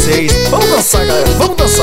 vocês. Vamos dançar, galera, vamos dançar.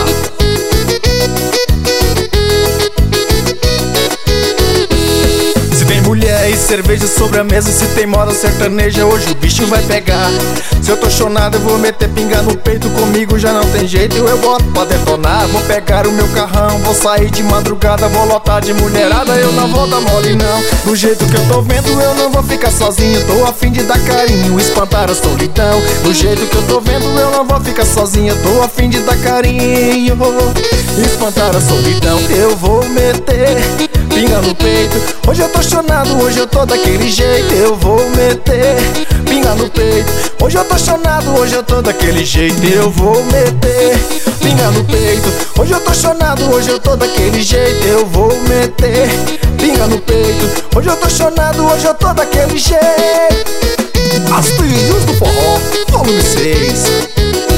Se tem mulher e cerveja sobre a mesa, se tem moda sertaneja, hoje o bicho vai pegar. Se eu tô chonado eu vou meter pinga no peito, comigo já não tem jeito, eu boto pra detonar. Vou pegar o meu carrão, vou sair de madrugada, vou lotar de mulherada, eu não vou dar mole não. Do jeito que eu tô vendo eu não vou ficar sozinho, tô a fim de dar carinho, espantar a solidão. Do jeito que eu tô vendo eu não vou ficar sozinho, tô a fim de dar carinho, espantar a solidão. Eu vou meter pinga no peito, hoje eu tô chonado, hoje eu tô daquele jeito. Eu vou meter pinga no peito, hoje eu tô chonado, hoje eu tô daquele jeito. Eu vou meter pinga no peito, hoje eu tô chonado, hoje eu tô daquele jeito. Eu vou meter pinga no peito, hoje eu tô chonado, hoje eu tô daquele jeito. As trilhas do forró, volume 6.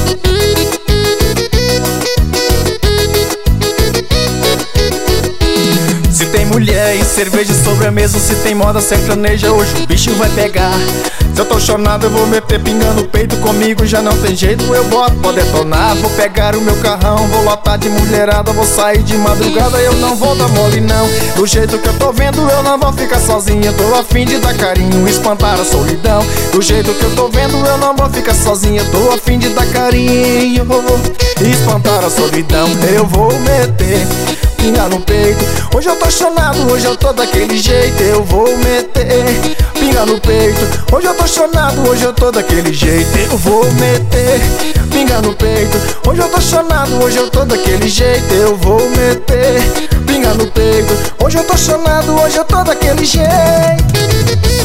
Se tem mulher e cerveja sobre a mesa, se tem moda sertaneja, hoje o bicho vai pegar. Se eu tô chonado eu vou meter pinga no peito, comigo já não tem jeito, eu boto pra detonar. Vou pegar o meu carrão, vou lotar de mulherada, vou sair de madrugada, eu não vou dar mole não. Do jeito que eu tô vendo eu não vou ficar sozinha, tô a fim de dar carinho, espantar a solidão. Do jeito que eu tô vendo eu não vou ficar sozinha, tô a fim de dar carinho, espantar a solidão. Eu vou meter pinga no peito, hoje eu tô chonado, hoje eu tô daquele jeito. Eu vou meter pinga no peito, hoje eu tô chonado, hoje eu tô daquele jeito. Eu vou meter pinga no peito, hoje eu tô chonado, hoje eu tô daquele jeito. Eu vou meter pinga no peito, hoje eu tô chonado, hoje eu tô daquele jeito.